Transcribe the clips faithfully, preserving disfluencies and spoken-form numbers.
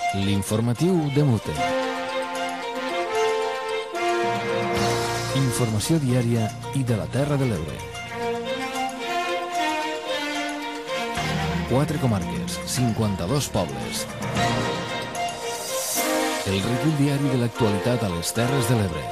L'informatiu de Mute. Informació diària i de la Terra de l'Ebre. Quatre comarques, cinquanta-dos pobles. El recull diari de l'actualitat a les Terres de l'Ebre.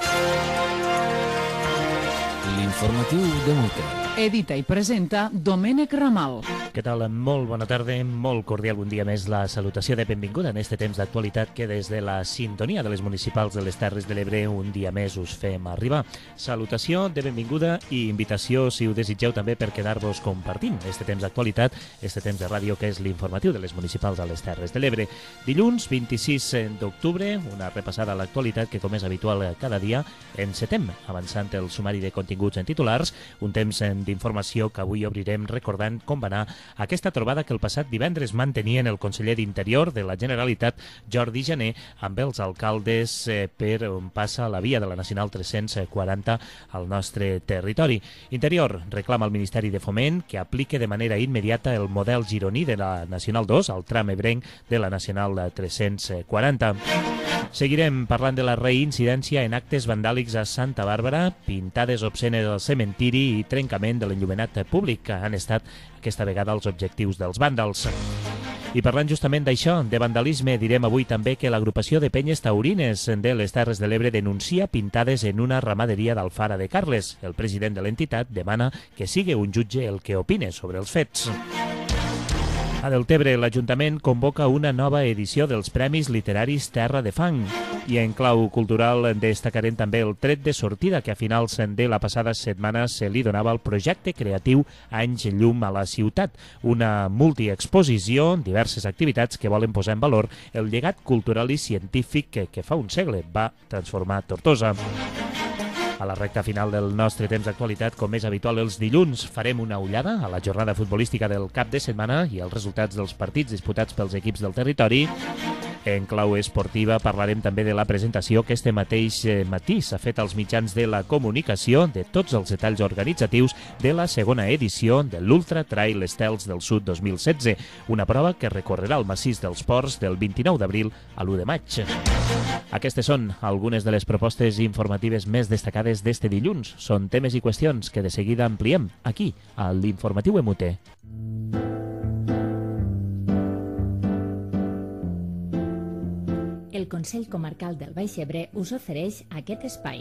L'informatiu de Mute. Edita i presenta Domènec Ramal. Què tal? Molt bona tarda, molt cordial un dia més la salutació de benvinguda en este temps d'actualitat que des de la sintonia de les municipals de les Terres de l'Ebre un dia més us fem arribar. Salutació de benvinguda i invitació, si ho desitgeu també, per quedar-vos compartint este temps d'actualitat, este temps de ràdio que és l'informatiu de les municipals a les Terres de l'Ebre. Dilluns vint-i-sis d'octubre, una repassada a l'actualitat que, com és habitual cada dia, encetem avançant el sumari de continguts en titulars, un temps d'informació que avui obrirem recordant com va anar aquesta trobada que el passat divendres mantenien el conseller d'Interior de la Generalitat, Jordi Jané, amb els alcaldes eh, per on passa la via de la Nacional tres-cents quaranta al nostre territori. Interior reclama al Ministeri de Foment que aplique de manera immediata el model gironí de la Nacional dos al tram ebrenc de la Nacional tres-cents quaranta. Seguirem parlant de la reincidència en actes vandàlics a Santa Bàrbara, pintades obscenes al cementiri i trencament de l'enllumenat públic, que han estat aquesta vegada els objectius dels vàndals. I parlant justament d'això, de vandalisme, direm avui també que l'agrupació de penyes taurines de les Terres de l'Ebre denuncia pintades en una ramaderia d'Alfara de Carles. El president de l'entitat demana que sigui un jutge el que opine sobre els fets. A Deltebre, l'Ajuntament convoca una nova edició dels Premis Literaris Terra de Fang. I en clau cultural destacarem també el tret de sortida que a finals de la passada setmana se li donava al projecte creatiu Anys Llum a la Ciutat, una multiexposició, diverses activitats que volen posar en valor el llegat cultural i científic que, que fa un segle va transformar Tortosa. A la recta final del nostre temps d'actualitat, com és habitual els dilluns, farem una ullada a la jornada futbolística del cap de setmana i els resultats dels partits disputats pels equips del territori. En clau esportiva parlarem també de la presentació que este mateix matí s'ha fet als mitjans de la comunicació de tots els detalls organitzatius de la segona edició de l'Ultra Trail Estels del Sud dos mil setze, una prova que recorrerà el massís dels Ports del vint-i-nou d'abril a l'u de maig. Aquestes són algunes de les propostes informatives més destacades d'este dilluns. Són temes i qüestions que de seguida ampliem aquí, a l'Informatiu M U T. El Consell Comarcal del Baix Ebre us ofereix aquest espai.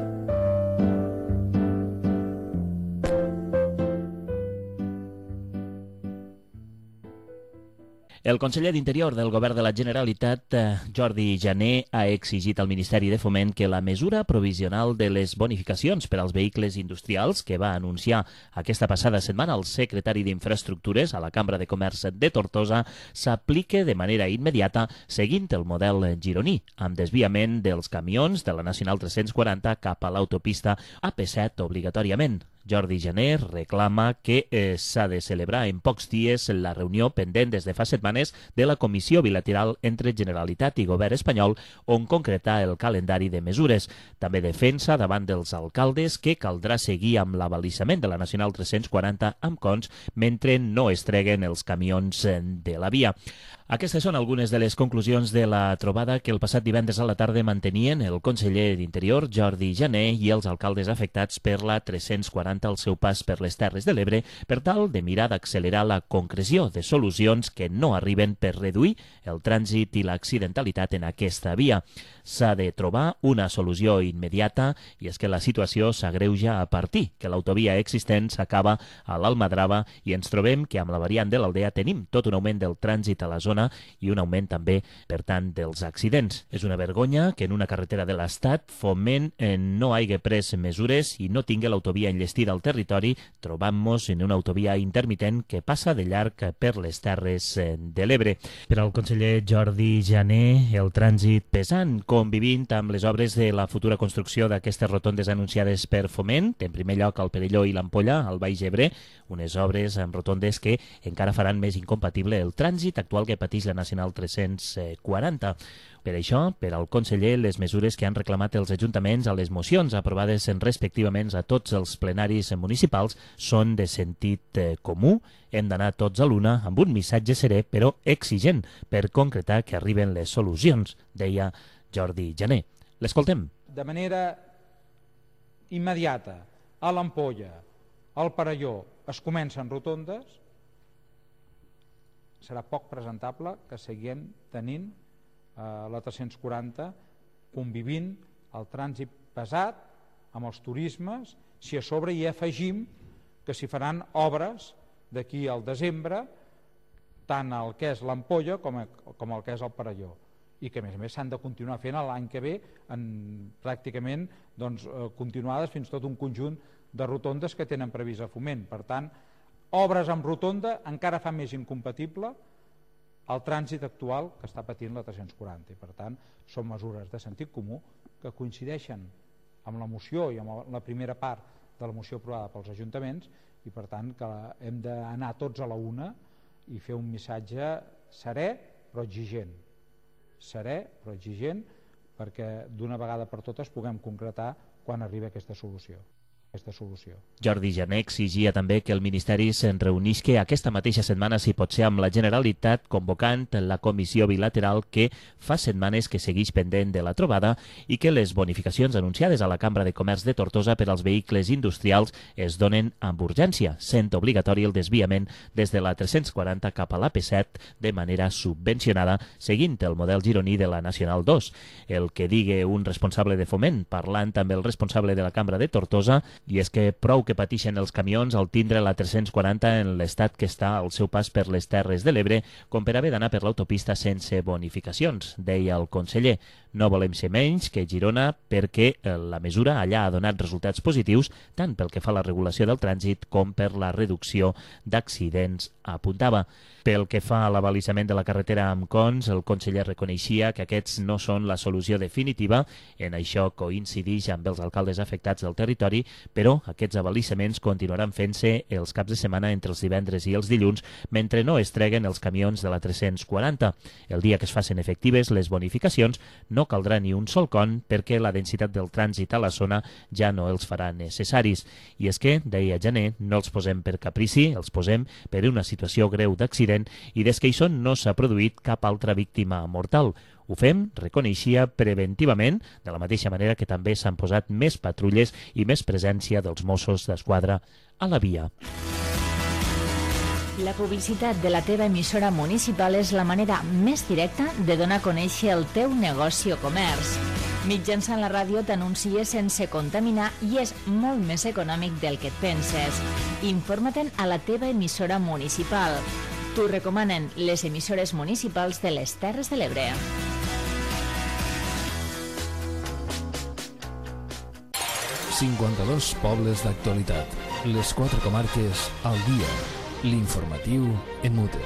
El conseller d'Interior del Govern de la Generalitat, Jordi Jané, ha exigit al Ministeri de Foment que la mesura provisional de les bonificacions per als vehicles industrials que va anunciar aquesta passada setmana el secretari d'Infraestructures a la Cambra de Comerç de Tortosa s'aplique de manera immediata seguint el model gironí, amb desviament dels camions de la Nacional tres-cents quaranta cap a l'autopista A P set obligatòriament. Jordi Jané reclama que eh, s'ha de celebrar en pocs dies la reunió pendent des de fa setmanes de la Comissió Bilateral entre Generalitat i Govern espanyol on concretar el calendari de mesures. També defensa davant dels alcaldes que caldrà seguir amb l'abalisament de la Nacional tres-cents quaranta amb cons mentre no es treguen els camions de la via. Aquestes són algunes de les conclusions de la trobada que el passat divendres a la tarda mantenien el conseller d'Interior, Jordi Jané, i els alcaldes afectats per la tres-cents quaranta al seu pas per les Terres de l'Ebre per tal de mirar d'accelerar la concreció de solucions que no arriben per reduir el trànsit i l'accidentalitat en aquesta via. S'ha de trobar una solució immediata i és que la situació s'agreuja a partir que l'autovia existent s'acaba a l'Almadrava i ens trobem que amb la variant de l'Aldea tenim tot un augment del trànsit a la zona i un augment també, per tant, dels accidents. És una vergonya que en una carretera de l'Estat Foment no hagi pres mesures i no tingui l'autovia enllestida al territori, trobant-nos en una autovia intermitent que passa de llarg per les Terres de l'Ebre. Per al conseller Jordi Jané, el trànsit pesant, convivint amb les obres de la futura construcció d'aquestes rotondes anunciades per Foment, en primer lloc al Perelló i l'Ampolla, al Baix Ebre, unes obres amb rotondes que encara faran més incompatible el trànsit actual que patim mateix la Nacional tres-cents quaranta. Per això, per al conseller, les mesures que han reclamat els ajuntaments a les mocions aprovades respectivament a tots els plenaris municipals són de sentit eh, comú. Hem d'anar tots a l'una amb un missatge serè, però exigent, per concretar que arriben les solucions, deia Jordi Jané. L'escoltem. De manera immediata, a l'Ampolla, al Perelló, es comencen rotondes, serà poc presentable que seguim tenint la tres-cents quaranta convivint el trànsit pesat amb els turismes, si a sobre hi afegim que s'hi faran obres d'aquí al desembre tant el que és l'Ampolla com, com el que és el Perelló, i que a més a més s'han de continuar fent l'any que ve en, pràcticament doncs, continuades fins tot un conjunt de rotondes que tenen previst a Foment. Per tant, obres amb rotonda encara fa més incompatible el trànsit actual que està patint la tres-cents quaranta. I per tant, són mesures de sentit comú que coincideixen amb la moció i amb la primera part de la moció aprovada pels ajuntaments, i per tant que hem d'anar tots a la una i fer un missatge serè però exigent. Serè però exigent perquè d'una vegada per totes puguem concretar quan arribi aquesta solució. Aquesta solució. Jordi Jané exigia també que el Ministeri se'n reunisqui aquesta mateixa setmana, si pot ser amb la Generalitat, convocant la comissió bilateral que fa setmanes que segueix pendent de la trobada, i que les bonificacions anunciades a la Cambra de Comerç de Tortosa per als vehicles industrials es donen amb urgència, sent obligatori el desviament des de la tres-cents quaranta cap a la P set de manera subvencionada, seguint el model gironí de la Nacional dos. El que digui un responsable de Foment, parlant amb el responsable de la Cambra de Tortosa, i és que prou que pateixen els camions al tindre la tres-cents quaranta en l'estat que està al seu pas per les Terres de l'Ebre, com per haver d'anar per l'autopista sense bonificacions, deia el conseller. No volem ser menys que Girona perquè la mesura allà ha donat resultats positius tant pel que fa a la regulació del trànsit com per la reducció d'accidents, apuntava. Pel que fa a l'abalisament de la carretera amb cons, el conseller reconeixia que aquests no són la solució definitiva, en això coincideix amb els alcaldes afectats del territori, però aquests abalissaments continuaran fent-se els caps de setmana entre els divendres i els dilluns, mentre no es treguen els camions de la tres-cents quaranta. El dia que es facin efectives les bonificacions, no caldrà ni un sol con perquè la densitat del trànsit a la zona ja no els farà necessaris. I és que, deia Jané, no els posem per caprici, els posem per una situació greu d'accident, i des que hi són no s'ha produït cap altra víctima mortal. Ho fem, reconeixia, preventivament, de la mateixa manera que també s'han posat més patrulles i més presència dels Mossos d'Esquadra a la via. La publicitat de la teva emissora municipal és la manera més directa de donar a conèixer el teu negoci o comerç. Mitjançant la ràdio t'anuncies sense contaminar i és molt més econòmic del que et penses. Informa-te'n a la teva emissora municipal. T'ho recomanen les emissores municipals de les Terres de l'Ebre. cinquanta-dos pobles d'actualitat. Les quatre comarques al dia. L'informatiu en mute.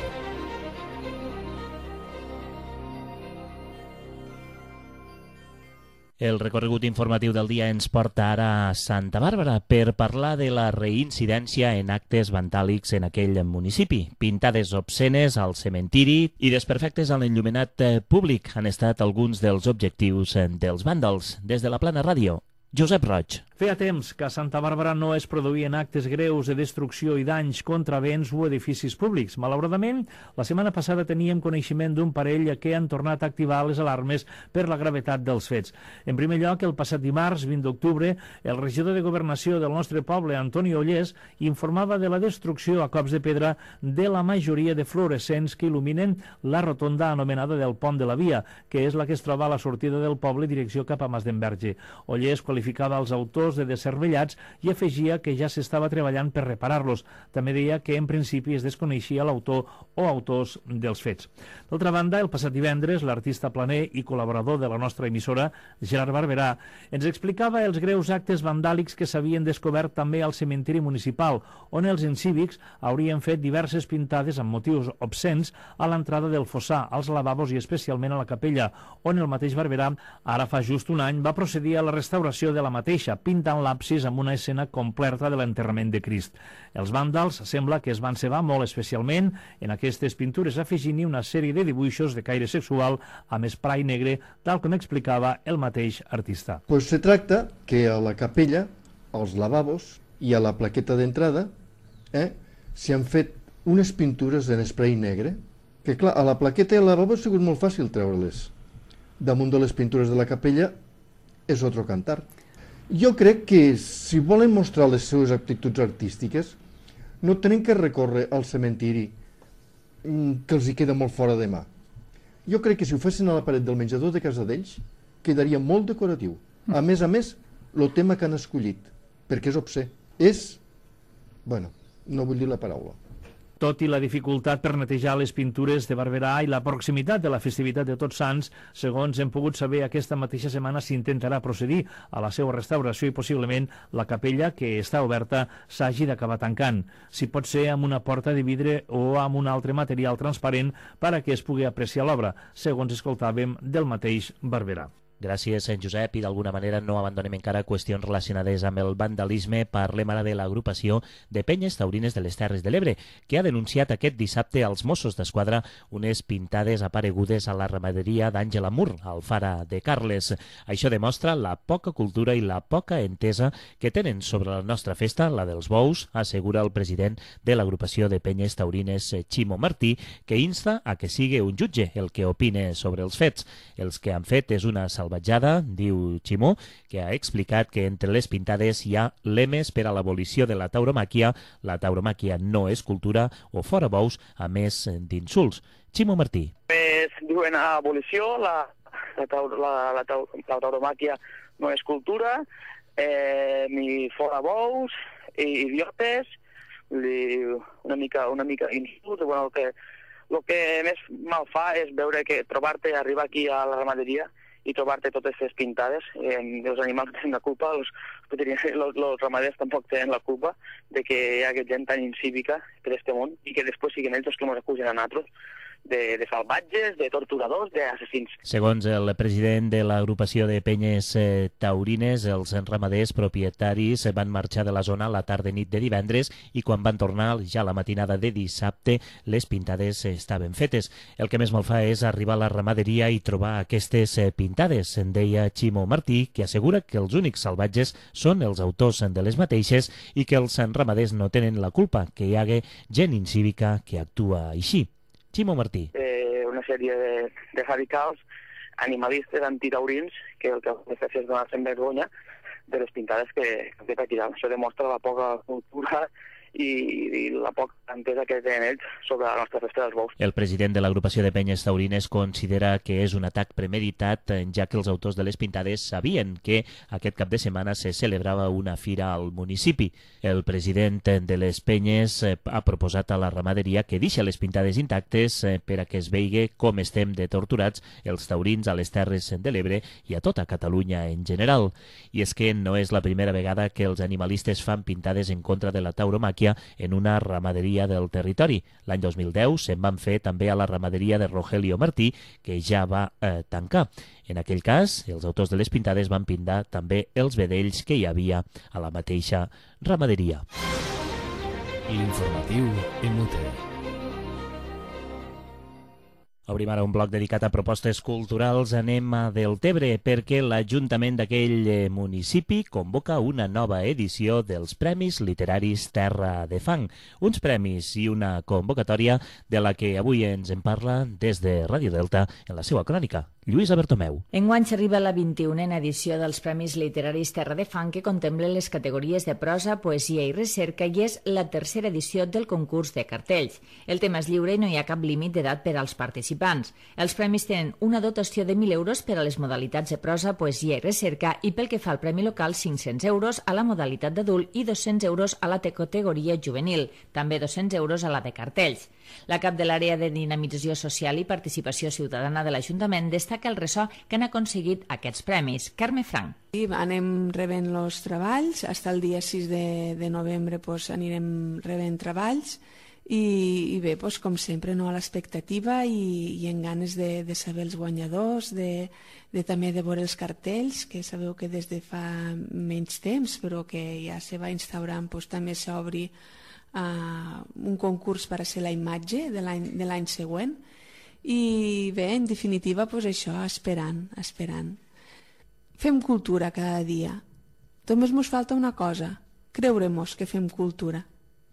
El recorregut informatiu del dia ens porta ara a Santa Bàrbara per parlar de la reincidència en actes vandàlics en aquell municipi. Pintades obscenes al cementiri i desperfectes a l'enllumenat públic han estat alguns dels objectius dels vàndals. Des de la Plana Ràdio, Josep Roig. Feia temps que a Santa Bàrbara no es produïen actes greus de destrucció i danys contra béns o edificis públics. Malauradament, la setmana passada teníem coneixement d'un parell que han tornat a activar les alarmes per la gravetat dels fets. En primer lloc, el passat dimarts, vint d'octubre, el regidor de Governació del nostre poble, Antoni Ollés, informava de la destrucció a cops de pedra de la majoria de fluorescents que il·luminen la rotonda anomenada del Pont de la Via, que és la que es troba a la sortida del poble direcció cap a Mas d'Enverge. Ollés qualificava els autors de descervellats i afegia que ja s'estava treballant per reparar-los. També deia que en principi es desconeixia l'autor o autors dels fets. D'altra banda, el passat divendres, l'artista planer i col·laborador de la nostra emissora, Gerard Barberà, ens explicava els greus actes vandàlics que s'havien descobert també al cementiri municipal, on els incívics haurien fet diverses pintades amb motius obscens a l'entrada del fossar, als lavabos i especialment a la capella, on el mateix Barberà, ara fa just un any, va procedir a la restauració de la mateixa, pintant l'absis amb una escena completa de l'enterrament de Crist. Els vàndals sembla que es van cebar molt especialment en aquestes pintures, afegint-hi una sèrie de dibuixos de caire sexual amb esprai negre, tal com explicava el mateix artista. Pues se tracta que a la capella, als lavabos i a la plaqueta d'entrada eh, s'hi han fet unes pintures en esprai negre, que clar, a la plaqueta i al lavabo ha sigut molt fàcil treure-les. Damunt de les pintures de la capella és otro cantar. Jo crec que si volen mostrar les seves aptituds artístiques no tenen que recórrer al cementiri, que els hi queda molt fora de mà. Jo crec que si ho fessin a la paret del menjador de casa d'ells quedaria molt decoratiu. A més a més, el tema que han escollit, perquè és obscè, és... bueno, no vull dir la paraula. Tot i la dificultat per netejar les pintures de Barberà i la proximitat de la festivitat de Tots Sants, segons hem pogut saber, aquesta mateixa setmana s'intentarà procedir a la seva restauració i possiblement la capella, que està oberta, s'hagi d'acabar tancant. Si pot ser amb una porta de vidre o amb un altre material transparent per a que es pugui apreciar l'obra, segons escoltàvem del mateix Barberà. Gràcies, en Josep, i d'alguna manera no abandonem encara qüestions relacionades amb el vandalisme. Parlem ara de l'agrupació de Penyes Taurines de les Terres de l'Ebre, que ha denunciat aquest dissabte als Mossos d'Esquadra unes pintades aparegudes a la ramaderia d'Àngela Mur, al Fara de Carles. Això demostra la poca cultura i la poca entesa que tenen sobre la nostra festa, la dels bous, assegura el president de l'agrupació de Penyes Taurines, Ximo Martí, que insta a que sigui un jutge el que opine sobre els fets. Els que han fet és una salvatjada, diu Ximo, que ha explicat que entre les pintades hi ha lemes per a l'abolició de la tauromàquia, la tauromàquia no és cultura, o fora bous, a més d'insults. Ximo Martí. Es diuen abolició, la, la, taur, la, la, taur, la tauromàquia no és cultura, eh, ni fora bous, i idiotes, li, una mica, una mica insults. Bueno, el, que, el que més mal fa és veure que trobar-te, arribar aquí a la ramaderia i trobar-te totes les pintades. Eh, els animals tenen la culpa, els, els, els ramaders tampoc tenen la culpa de que hi hagi gent tan incívica per este món i que després siguin ells els que ens acusen a nosaltres de, de salvatges, de torturadors, d'assassins. Segons el president de l'agrupació de Penyes eh, Taurines, els ramaders propietaris van marxar de la zona la tarda nit de divendres i quan van tornar ja la matinada de dissabte les pintades estaven fetes. El que més mal fa és arribar a la ramaderia i trobar aquestes eh, pintades, en deia Ximo Martí, que assegura que els únics salvatges són els autors de les mateixes i que els ramaders no tenen la culpa que hi hagi gent incívica que actua així. Ximo Martí. Eh, una sèrie de, de radicals animalistes antitaurins que el que han de fer és donar-se en vergonya de les pintades que han fet aquí dalt. Això demostra la poca cultura i, i la poca entesa que tenen ells sobre la nostra festa dels bous. El president de l'agrupació de Penyes Taurines considera que és un atac premeditat, ja que els autors de les pintades sabien que aquest cap de setmana se celebrava una fira al municipi. El president de les Penyes ha proposat a la ramaderia que deixi les pintades intactes per a que es vegi com estem de torturats els taurins a les Terres de l'Ebre i a tota Catalunya en general. I és que no és la primera vegada que els animalistes fan pintades en contra de la tauromàquia en una ramaderia del territori. L'any dos mil deu se'n van fer també a la ramaderia de Rogelio Martí, que ja va eh, tancar. En aquell cas, els autors de les pintades van pintar també els vedells que hi havia a la mateixa ramaderia. L'informatiu M U T. Obrim ara un bloc dedicat a propostes culturals. Anem a Deltebre perquè l'Ajuntament d'aquell municipi convoca una nova edició dels Premis Literaris Terra de Fang. Uns premis i una convocatòria de la que avui ens en parla des de Ràdio Delta en la seva crònica. Lluïsa Bertomeu. Enguany s'arriba a la vint-i-unena edició dels Premis Literaris Terra de Fang, que contemplen les categories de prosa, poesia i recerca, i és la tercera edició del concurs de cartells. El tema és lliure i no hi ha cap límit d'edat per als participants. Els premis tenen una dotació de mil euros per a les modalitats de prosa, poesia i recerca i pel que fa al premi local cinc-cents euros a la modalitat d'adult i dos-cents euros a la categoria juvenil, també dos-cents euros a la de cartells. La cap de l'àrea de dinamització social i participació ciutadana de l'Ajuntament destaca el ressò que han aconseguit aquests premis. Carme Frank. Sí, anem rebent els treballs, fins el dia sis de, de novembre pues, anirem rebent treballs i, i bé, doncs, com sempre, no, a l'expectativa i, i en ganes de, de saber els guanyadors, de, de també de veure els cartells, que sabeu que des de fa menys temps, però que ja se va instaurant, doncs, també s'obri uh, un concurs per a ser la imatge de l'any de l'any següent. I bé, en definitiva, doncs això, esperant, esperant. Fem cultura cada dia. Només ens falta una cosa, creure-nos que fem cultura.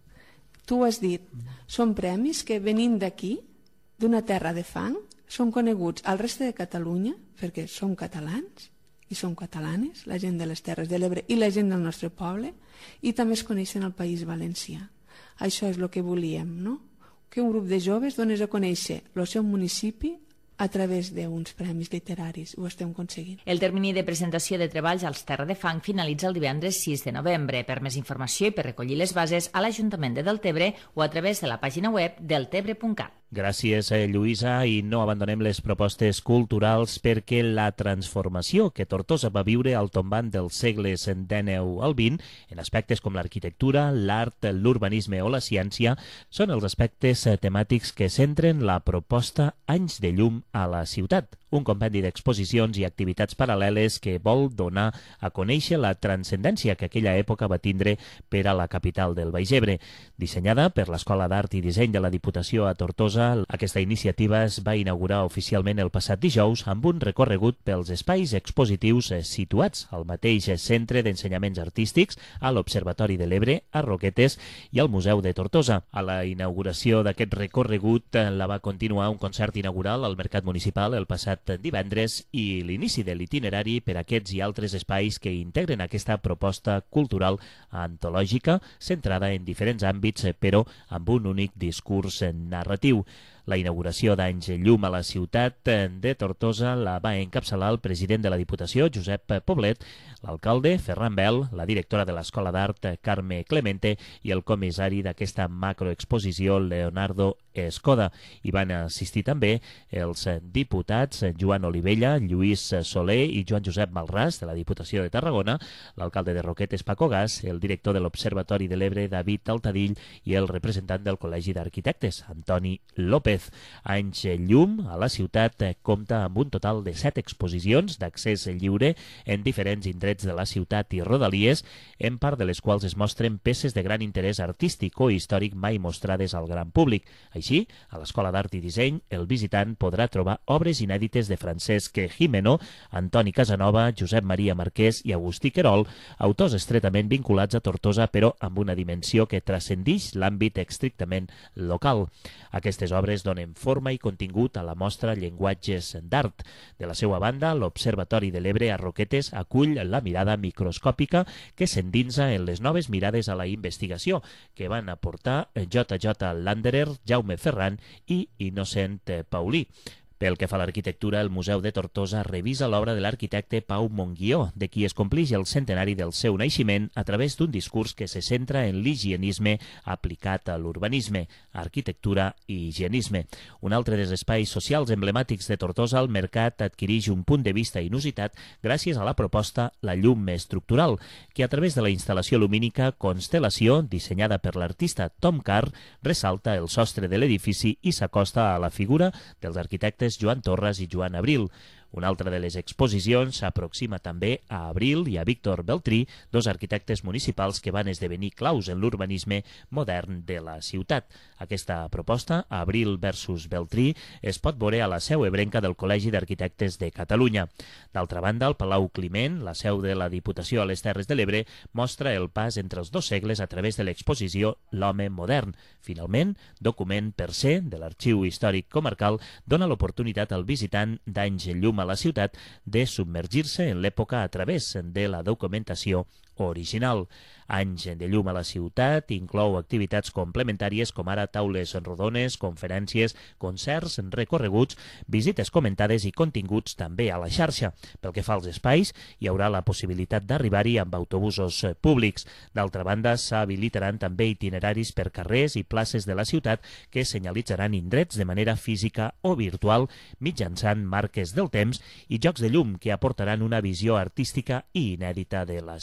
Tu ho has dit, són premis que venint d'aquí, d'una terra de fang, són coneguts al reste de Catalunya, perquè som catalans i som catalanes, la gent de les Terres de l'Ebre i la gent del nostre poble, i també es coneixen al País Valencià. Això és el que volíem, no? Que un grup de joves donés a conèixer el seu municipi a través d'uns premis literaris. Ho estem aconseguint. El termini de presentació de treballs als Terra de Fang finalitza el divendres sis de novembre. Per més informació i per recollir les bases a l'Ajuntament de Deltebre o a través de la pàgina web deltebre punt cat. Gràcies, Lluïsa, i no abandonem les propostes culturals perquè la transformació que Tortosa va viure al tombant dels segles dènou al vint, en aspectes com l'arquitectura, l'art, l'urbanisme o la ciència, són els aspectes temàtics que centren la proposta Anys de llum a la ciutat, un compendi d'exposicions i activitats paral·leles que vol donar a conèixer la transcendència que aquella època va tindre per a la capital del Baix Ebre. Dissenyada per l'Escola d'Art i Disseny de la Diputació a Tortosa, aquesta iniciativa es va inaugurar oficialment el passat dijous amb un recorregut pels espais expositius situats al mateix Centre d'Ensenyaments Artístics, a l'Observatori de l'Ebre, a Roquetes i al Museu de Tortosa. A la inauguració d'aquest recorregut la va continuar un concert inaugural al Mercat Municipal el passat divendres i l'inici de l'itinerari per a aquests i altres espais que integren aquesta proposta cultural antològica centrada en diferents àmbits però amb un únic discurs narratiu. La inauguració d'Anys Llum a la ciutat de Tortosa la va encapçalar el president de la Diputació, Josep Poblet, l'alcalde, Ferran Bel, la directora de l'Escola d'Art, Carme Clemente, i el comissari d'aquesta macroexposició, Leonardo Escoda. Hi van assistir també els diputats Joan Olivella, Lluís Soler i Joan Josep Malràs, de la Diputació de Tarragona, l'alcalde de Roquetes, Paco Gas, el director de l'Observatori de l'Ebre, David Altadill, i el representant del Col·legi d'Arquitectes, Antoni López. Anys Llum a la ciutat compta amb un total de set exposicions d'accés lliure en diferents indrets de la ciutat i rodalies, en part de les quals es mostren peces de gran interès artístic o històric mai mostrades al gran públic. Així, a l'Escola d'Art i Disseny, el visitant podrà trobar obres inèdites de Francesc Gimeno, Antoni Casanova, Josep Maria Marquès i Agustí Querol, autors estretament vinculats a Tortosa però amb una dimensió que transcendix l'àmbit estrictament local. Aquestes obres donen forma i contingut a la mostra Llenguatges d'Art. De la seva banda, l'Observatori de l'Ebre a Roquetes acull la mirada microscòpica que s'endinsa en les noves mirades a la investigació que van aportar J J Landerer, Jaume Ferran i Innocent Paulí. Pel que fa a l'arquitectura, el Museu de Tortosa revisa l'obra de l'arquitecte Pau Monguió, de qui es complix el centenari del seu naixement a través d'un discurs que se centra en l'higienisme aplicat a l'urbanisme, arquitectura i higienisme. Un altre dels espais socials emblemàtics de Tortosa, el Mercat, adquireix un punt de vista inusitat gràcies a la proposta La llum estructural, que a través de la instal·lació lumínica Constel·lació, dissenyada per l'artista Tom Carr, ressalta el sostre de l'edifici i s'acosta a la figura dels arquitectes Joan Torres i Joan Abril. Una altra de les exposicions s'aproxima també a Abril i a Víctor Beltrí, dos arquitectes municipals que van esdevenir claus en l'urbanisme modern de la ciutat. Aquesta proposta, Abril versus Beltrí, es pot veure a la seu ebrenca del Col·legi d'Arquitectes de Catalunya. D'altra banda, el Palau Climent, la seu de la Diputació a les Terres de l'Ebre, mostra el pas entre els dos segles a través de l'exposició L'home modern. Finalment, document per ser de l'Arxiu Històric Comarcal dona l'oportunitat al visitant d'Anys Llum a la ciutat de submergir-se en l'època a través de la documentació original. Anys de llum a la ciutat inclou activitats complementàries com ara taules rodones, conferències, concerts, recorreguts, visites comentades i continguts també a la xarxa. Pel que fa als espais, hi haurà la possibilitat d'arribar-hi amb autobusos públics. D'altra banda, s'habilitaran també itineraris per carrers i places de la ciutat que senyalitzaran indrets de manera física o virtual mitjançant marques del temps i jocs de llum que aportaran una visió artística i inèdita de la ciutat.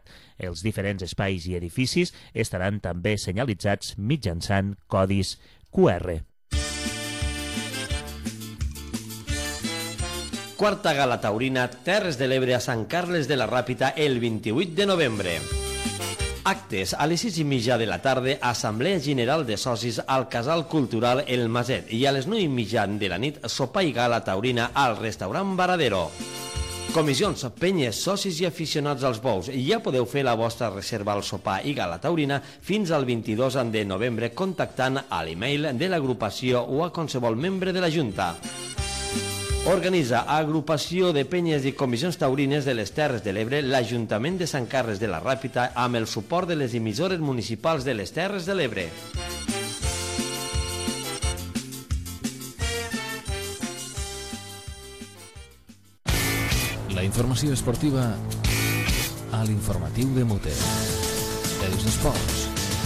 Els diferents espais i edificis estaran també senyalitzats mitjançant codis Q R. Quarta Gala Taurina Terres de l'Ebre a Sant Carles de la Ràpita el vint-i-vuit de novembre. Actes a les sis i mitja de la tarda, Assemblea General de Socis al Casal Cultural El Maset i a les nou i mitja de la nit, sopar i gala taurina al restaurant Varadero. Comissions, penyes, socis i aficionats als bous. Ja podeu fer la vostra reserva al sopar i gala taurina fins al vint-i-dos de novembre contactant a l'email de l'agrupació o a qualsevol membre de la Junta. Organitza Agrupació de Penyes i Comissions Taurines de les Terres de l'Ebre l'Ajuntament de Sant Carles de la Ràpita amb el suport de les emissores municipals de les Terres de l'Ebre. La informació esportiva a l'informatiu de Mute. Els esports.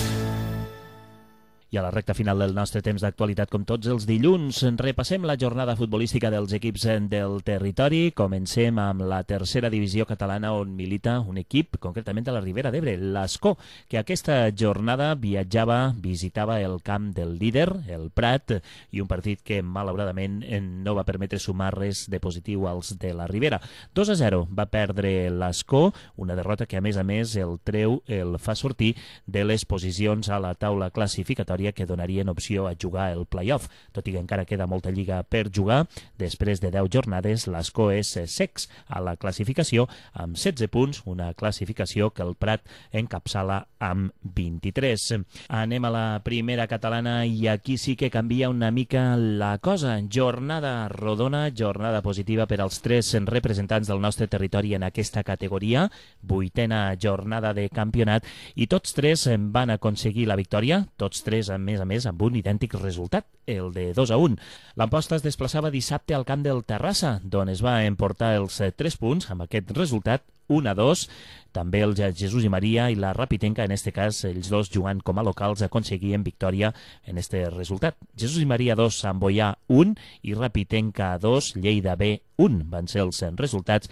I a la recta final del nostre temps d'actualitat, com tots els dilluns, repassem la jornada futbolística dels equips del territori. Comencem amb la tercera divisió catalana on milita un equip, concretament a la Ribera d'Ebre, l'Escó, que aquesta jornada viatjava, visitava el camp del líder, el Prat, i un partit que malauradament no va permetre sumar res de positiu als de la Ribera. dos a zero va perdre l'Escó, una derrota que a més a més el treu, el fa sortir de les posicions a la taula classificatòria que donarien opció a jugar el play-off. Tot i que encara queda molta lliga per jugar, després de deu jornades, l'Escó és sex a la classificació amb setze punts, una classificació que el Prat encapçala amb vint-i-tres. Anem a la primera catalana i aquí sí que canvia una mica la cosa. Jornada rodona, jornada positiva per als tres representants del nostre territori en aquesta categoria, vuitena jornada de campionat, i tots tres van aconseguir la victòria, tots tres a més a més amb un idèntic resultat, el de dos a un. L'Amposta es desplaçava dissabte al camp del Terrassa, d'on es va emportar els tres punts amb aquest resultat, un a dos. També el Jesús i Maria i la Rapitenca, en este cas, ells dos jugant com a locals, aconseguien victòria en este resultat. Jesús i Maria dos, Sant Boià un i Rapitenca dos, Lleida B un. Van ser els resultats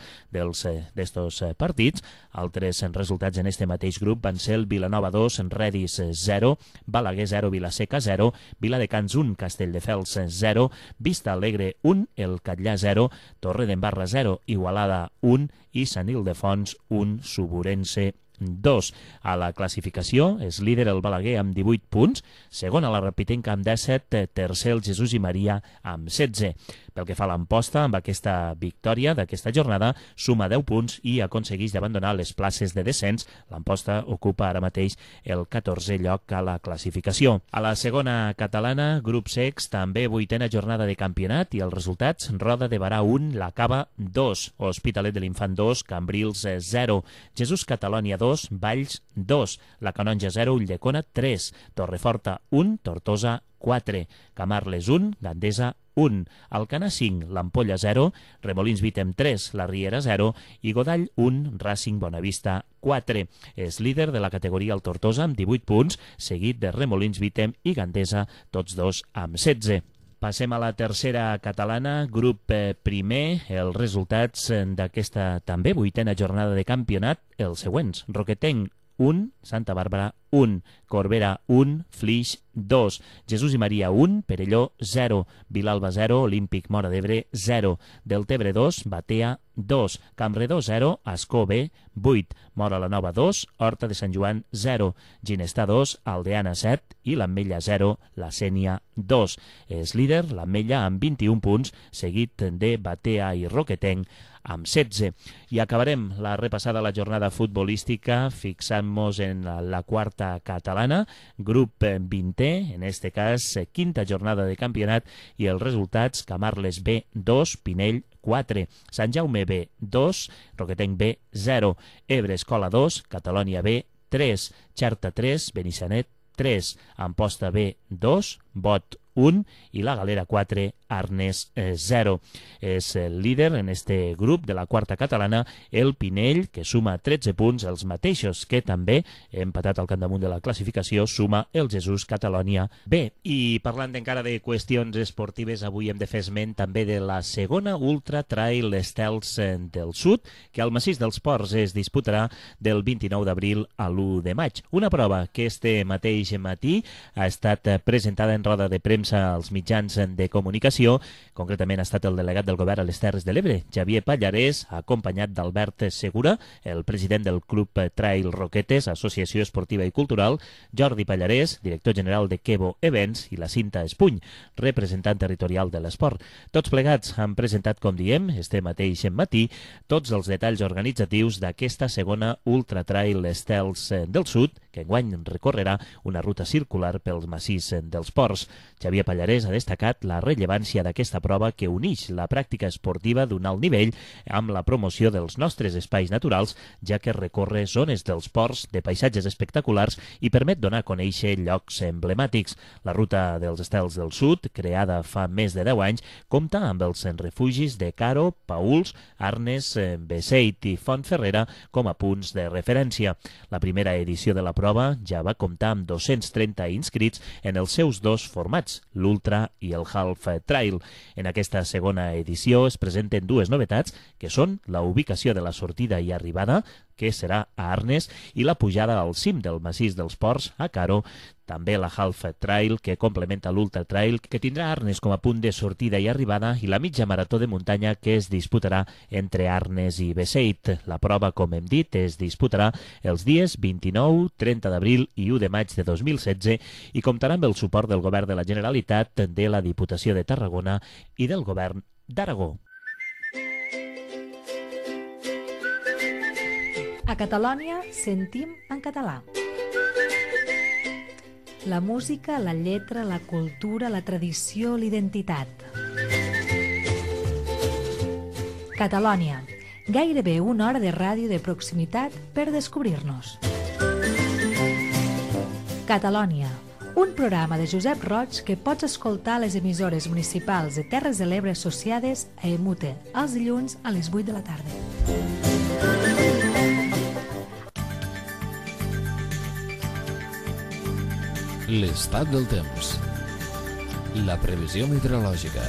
d'estos partits. Altres resultats en este mateix grup van ser el Vilanova dos, Redis zero, Balaguer zero, Vilaseca zero, Viladecans un, Castelldefels zero, Vista Alegre un, el Catllà zero, Torredembarra zero, Igualada un i Sant Ildefons un, Suburense dos. A la classificació és líder el Balaguer amb divuit punts, segon a la Rapitenca amb disset, tercer el Jesús i Maria amb setze. Pel que fa a l'Amposta, amb aquesta victòria d'aquesta jornada, suma deu punts i aconsegueix d'abandonar les places de descens. L'Amposta ocupa ara mateix el catorzè lloc a la classificació. A la segona catalana, grup sex, també vuitena jornada de campionat i els resultats: Roda de Barà un, La Cava dos, Hospitalet de l'Infant dos, Cambrils zero, Jesús Catalònia dos, Valls dos, La Canonja zero, Ulldecona tres, Torreforta un, Tortosa quatre, Camarles un, Gandesa un, Alcanar cinc, l'Ampolla zero, Remolins Vitem tres, la Riera zero i Godall un, Racing Bonavista quatre. És líder de la categoria el Tortosa amb divuit punts, seguit de Remolins Vitem i Gandesa, tots dos amb setze. Passem a la tercera catalana, grup primer. Els resultats d'aquesta també vuitena jornada de campionat, els següents: Roquetenc un, Santa Bàrbara un, Corbera un, Flix dos, Jesús i Maria un, Perelló zero, Vilalba zero, Olímpic Móra d'Ebre zero, Deltebre dos, Batea dos, Campredó zero, Ascó B vuit, Móra la Nova dos, Horta de Sant Joan zero, Ginestà dos, Aldeana set i l'Ametlla zero, la Sénia dos. És líder l'Ametlla amb vint-i-un punts, seguit de Batea i Roquetenc amb setze. I acabarem la repassada a la jornada futbolística fixant-nos en la, la quarta catalana, grup vintè, en este cas quinta jornada de campionat, i els resultats: Camarles B dos, Pinell quatre, Sant Jaume B dos, Roquetenc B zero, Ebre Escola dos, Catalònia B tres, Xerta tres, Benissanet tres, Amposta B dos, Bot un i la Galera quatre, Arnes zero. És el líder en este grup de la quarta catalana el Pinell, que suma tretze punts, els mateixos que també, empatat al capdamunt de la classificació, suma el Jesús Catalònia B. I parlant encara de qüestions esportives, avui hem de fer esment també de la segona Ultra Trail Estels del Sud, que al Massís dels Ports es disputarà del vint-i-nou d'abril a l'u de maig. Una prova que este mateix matí ha estat presentada en roda de premsa als mitjans de comunicació. Concretament ha estat el delegat del govern a les Terres de l'Ebre, Xavier Pallarès, acompanyat d'Albert Segura, el president del Club Trail Roquetes, Associació Esportiva i Cultural, Jordi Pallarès, director general de Kevo Events, i la Cinta Espuny, representant territorial de l'esport. Tots plegats han presentat, com diem, este mateix matí, tots els detalls organitzatius d'aquesta segona Ultra Trail Estels del Sud, que enguany recorrerà una ruta circular pels massís dels ports. Xavier Pallarès ha destacat la rellevància d'aquesta prova que uneix la pràctica esportiva d'un alt nivell amb la promoció dels nostres espais naturals, ja que recorre zones dels ports de paisatges espectaculars i permet donar a conèixer llocs emblemàtics. La ruta dels Estels del Sud, creada fa més de deu anys, compta amb els refugis de Caro, Pauls, Arnes, Beseit i Font Ferrera com a punts de referència. La primera edició de la prova ja va comptar amb dos-cents trenta inscrits en els seus dos formats, l'Ultra i el Half Trail. En aquesta segona edició es presenten dues novetats, que són la ubicació de la sortida i arribada, que serà a Arnes, i la pujada al cim del Massís dels Ports, a Caro. També la Half Trail, que complementa l'Ultra Trail, que tindrà Arnes com a punt de sortida i arribada, i la mitja marató de muntanya, que es disputarà entre Arnes i Beseit. La prova, com hem dit, es disputarà els dies vint-i-nou, trenta d'abril i u de maig de dos mil setze i comptarà amb el suport del Govern de la Generalitat, de la Diputació de Tarragona i del Govern d'Aragó. A Catalònia sentim en català. La música, la lletra, la cultura, la tradició, l'identitat. Catalònia, gairebé una hora de ràdio de proximitat per descobrir-nos. Catalònia, un programa de Josep Roig que pots escoltar a les emissores municipals de Terres de l'Ebre associades a Emute els dilluns a les vuit de la tarda. L'estat del temps. La previsió meteorològica.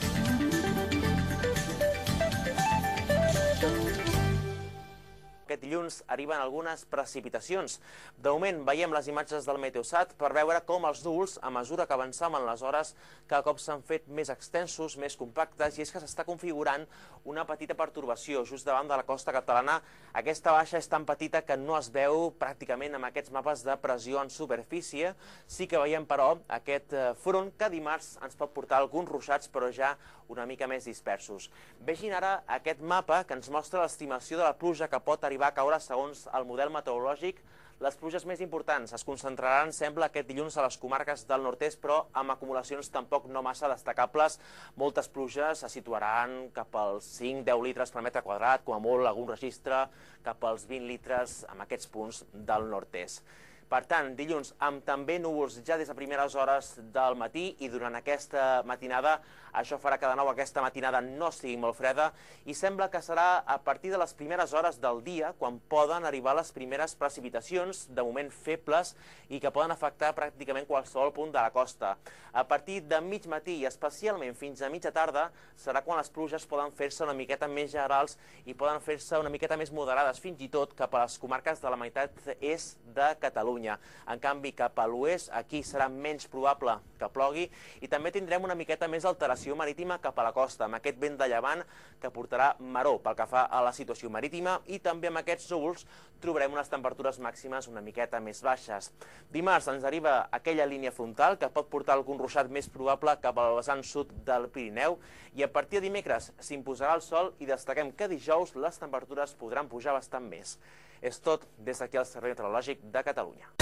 Aquest dilluns arriben algunes precipitacions. De moment veiem les imatges del Meteosat per veure com els núvols, a mesura que avançam en les hores, cada cop s'han fet més extensos, més compactes, i és que s'està configurant una petita pertorbació just davant de la costa catalana. Aquesta baixa és tan petita que no es veu pràcticament amb aquests mapes de pressió en superfície. Sí que veiem, però, aquest front que dimarts ens pot portar alguns ruixats, però ja una mica més dispersos. Vegin ara aquest mapa que ens mostra l'estimació de la pluja que pot arribar a caure segons el model meteorològic. Les pluges més importants es concentraran, sembla, aquest dilluns a les comarques del nord-est, però amb acumulacions tampoc no massa destacables. Moltes pluges se situaran cap als cinc a deu litres per metre quadrat, com a molt algun registre cap als vint litres en aquests punts del nord-est. Per tant, dilluns amb també núvols ja des de primeres hores del matí, i durant aquesta matinada això farà que de nou aquesta matinada no sigui molt freda, i sembla que serà a partir de les primeres hores del dia quan poden arribar les primeres precipitacions, de moment febles, i que poden afectar pràcticament qualsevol punt de la costa. A partir de mig matí i especialment fins a mitja tarda serà quan les pluges poden fer-se una miqueta més generals i poden fer-se una miqueta més moderades, fins i tot cap a les comarques de la meitat est de Catalunya. En canvi, cap a l'oest, aquí serà menys probable que plogui, i també tindrem una miqueta més alteració marítima cap a la costa, amb aquest vent de llevant que portarà maror pel que fa a la situació marítima, i també amb aquests núvols trobarem unes temperatures màximes una miqueta més baixes. Dimarts ens arriba aquella línia frontal que pot portar algun ruixat més probable cap al vessant sud del Pirineu, i a partir de dimecres s'imposarà el sol, i destaquem que dijous les temperatures podran pujar bastant més. És tot des d'aquí al Servei Meteorològic de Catalunya.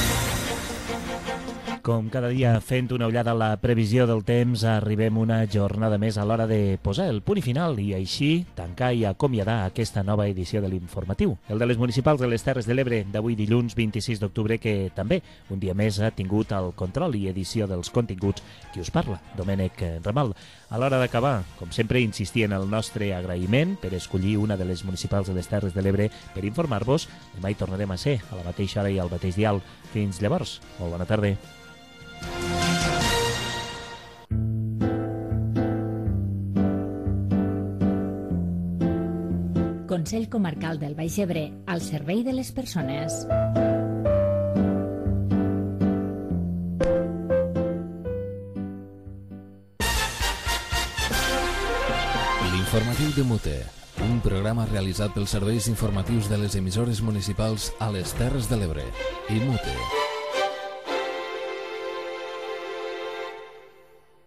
Com cada dia, fent una ullada a la previsió del temps, arribem una jornada més a l'hora de posar el punt i final i així tancar i acomiadar aquesta nova edició de l'informatiu. El de les municipals de les Terres de l'Ebre d'avui dilluns vint-i-sis d'octubre, que també un dia més ha tingut el control i edició dels continguts. Qui us parla? Domènec Ramal. A l'hora d'acabar, com sempre, insistir en el nostre agraïment per escollir una de les municipals de les Terres de l'Ebre per informar-vos. Demà hi tornarem a ser, a la mateixa hora i al mateix dial. Fins llavors, molt bona tarda. Consell Comarcal del Baix Ebre, al servei de les persones. L'informatiu de Mute, un programa realitzat pels serveis informatius de les emissores municipals a les Terres de l'Ebre i Mute.